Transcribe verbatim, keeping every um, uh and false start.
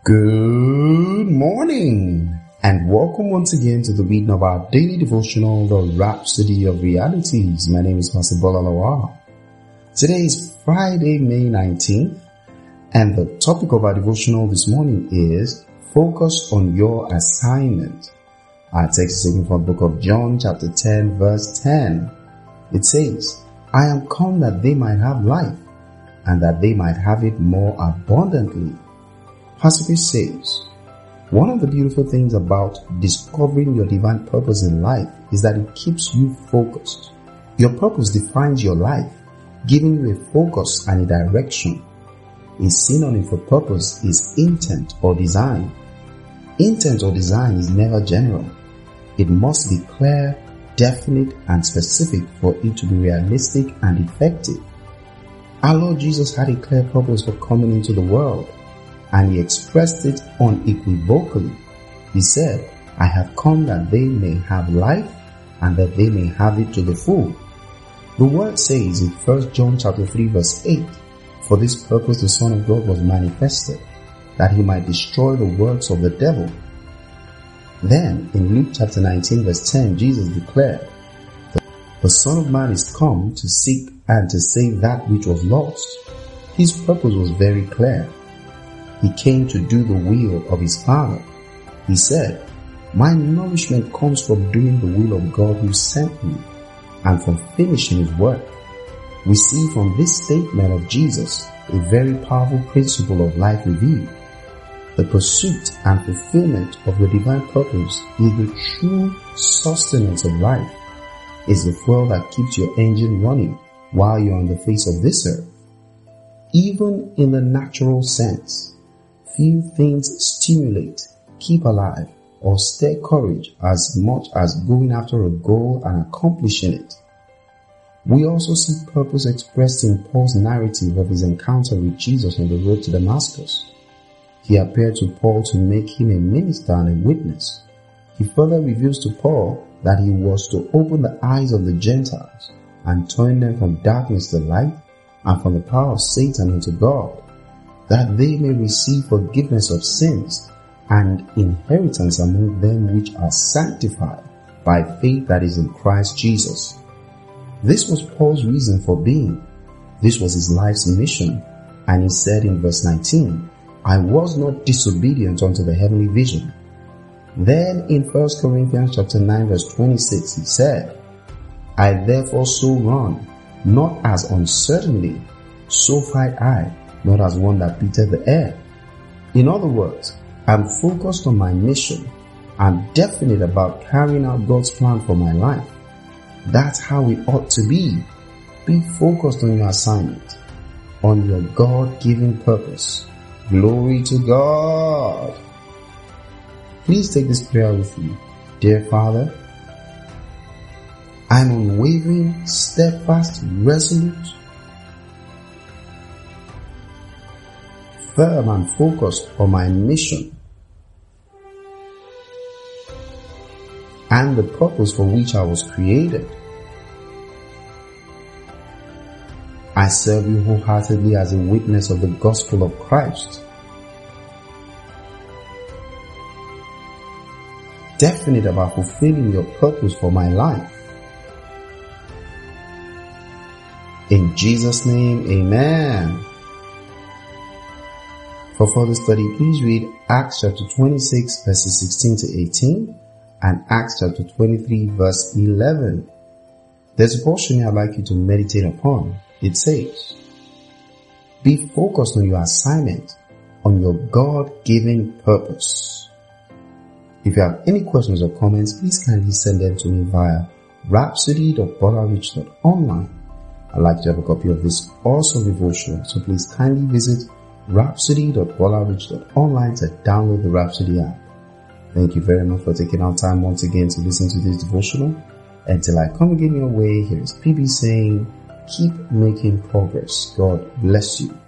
Good morning and welcome once again to the reading of our daily devotional, The Rhapsody of Realities. My name is Pastor Bola Lawal. Today is Friday, May nineteenth, and the topic of our devotional this morning is Focus on Your Assignment. Our text is taken from the book of John chapter ten verse ten. It says, I am come that they might have life and that they might have it more abundantly. Passage says, one of the beautiful things about discovering your divine purpose in life is that it keeps you focused. Your purpose defines your life, giving you a focus and a direction. A synonym for purpose is intent or design. Intent or design is never general. It must be clear, definite, and specific for it to be realistic and effective. Our Lord Jesus had a clear purpose for coming into the world, and he expressed it unequivocally. He said, I have come that they may have life and that they may have it to the full. The word says in First John chapter three verse eight, for this purpose the Son of God was manifested, that he might destroy the works of the devil. Then in Luke chapter nineteen verse ten, Jesus declared, the Son of Man is come to seek and to save that which was lost. His purpose was very clear. He came to do the will of his Father. He said, my nourishment comes from doing the will of God who sent me and from finishing his work. We see from this statement of Jesus a very powerful principle of life revealed. The pursuit and fulfillment of your divine purpose is the true sustenance of life. It's the fuel that keeps your engine running while you're on the face of this earth. Even in the natural sense, few things stimulate, keep alive, or stir courage as much as going after a goal and accomplishing it. We also see purpose expressed in Paul's narrative of his encounter with Jesus on the road to Damascus. He appeared to Paul to make him a minister and a witness. He further reveals to Paul that he was to open the eyes of the Gentiles and turn them from darkness to light and from the power of Satan into God, that they may receive forgiveness of sins and inheritance among them which are sanctified by faith that is in Christ Jesus. This was Paul's reason for being. This was his life's mission. And he said in verse nineteen, I was not disobedient unto the heavenly vision. Then in First Corinthians chapter nine verse twenty-six he said, I therefore so run, not as uncertainly, so fight I, not as one that beateth the air. In other words, I'm focused on my mission. I'm definite about carrying out God's plan for my life. That's how it ought to be. Be focused on your assignment, on your God-given purpose. Glory to God. Please take this prayer with me. Dear Father, I'm unwavering, steadfast, resolute, firm and focused on my mission and the purpose for which I was created. I serve you wholeheartedly as a witness of the gospel of Christ, definite about fulfilling your purpose for my life. In Jesus' name, amen. For further study, please read Acts chapter twenty-six verses sixteen to eighteen and Acts chapter twenty-three verse eleven. There's a portion I'd like you to meditate upon. It says, be focused on your assignment, on your God-given purpose. If you have any questions or comments, please kindly send them to me via rhapsody dot bola rich dot online. I'd like to have a copy of this awesome devotional, so please kindly visit rhapsody dot bola rich dot online to download the Rhapsody app. Thank you very much for taking our time once again to listen to this devotional. Until I come again your way, here is P B saying, keep making progress. God bless you.